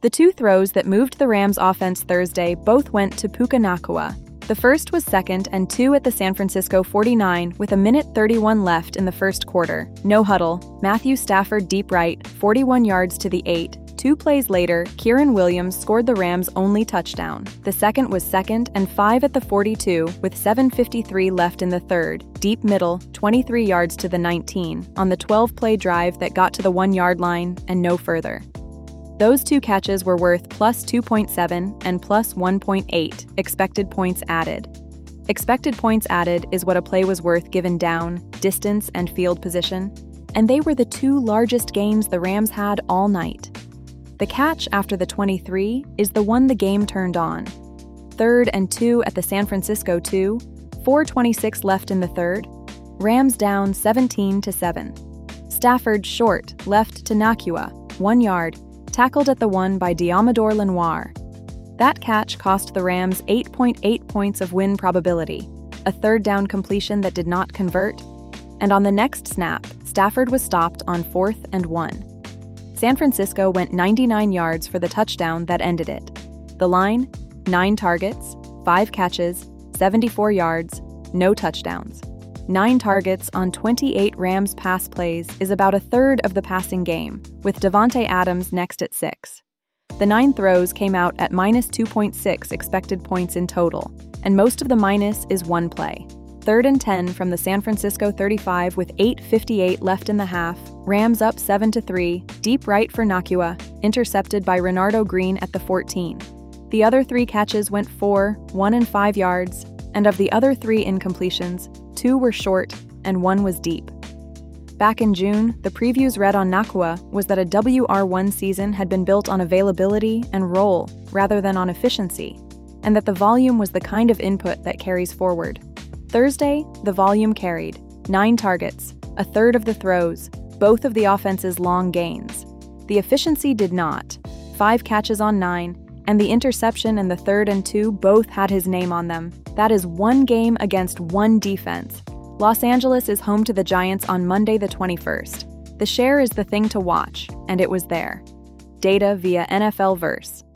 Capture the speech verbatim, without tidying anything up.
The two throws that moved the Rams' offense Thursday both went to Puka Nacua. The first was second and two at the San Francisco forty-nine with a minute thirty-one left in the first quarter. No huddle, Matthew Stafford deep right, forty-one yards to the eight. Two plays later, Kieran Williams scored the Rams' only touchdown. The second was second and five at the forty-two with seven fifty-three left in the third. Deep middle, twenty-three yards to the nineteen, on the twelve-play drive that got to the one-yard line and no further. Those two catches were worth plus two point seven and plus one point eight expected points added. Expected points added is what a play was worth given down, distance, and field position, and they were the two largest gains the Rams had all night. The catch after the twenty-three is the one the game turned on. Third and two at the San Francisco two, four twenty-six left in the third. Rams down seventeen to seven. Stafford short, left to Nacua, one yard, tackled at the one by Diamador Lenoir. That catch cost the Rams eight point eight points of win probability, a third down completion that did not convert, and on the next snap, Stafford was stopped on fourth and one. San Francisco went ninety-nine yards for the touchdown that ended it. The line, nine targets, five catches, seventy-four yards, no touchdowns. Nine targets on twenty-eight Rams pass plays is about a third of the passing game, with Davante Adams next at six. The nine throws came out at minus two point six expected points in total, and most of the minus is one play. Third and ten from the San Francisco thirty-five with eight fifty-eight left in the half, Rams up seven to three, deep right for Nacua, intercepted by Renardo Green at the fourteen. The other three catches went four, one and five yards, and of the other three incompletions, two were short and one was deep. Back in June, the previews read on Nacua was that a W R one season had been built on availability and role rather than on efficiency, and that the volume was the kind of input that carries forward. Thursday, the volume carried. Nine targets, a third of the throws, both of the offense's long gains. The efficiency did not. Five catches on nine, and the interception and the third and two both had his name on them. That is one game against one defense. Los Angeles is home to the Giants on Monday the twenty-first. The share is the thing to watch, and it was there. Data via N F L Verse.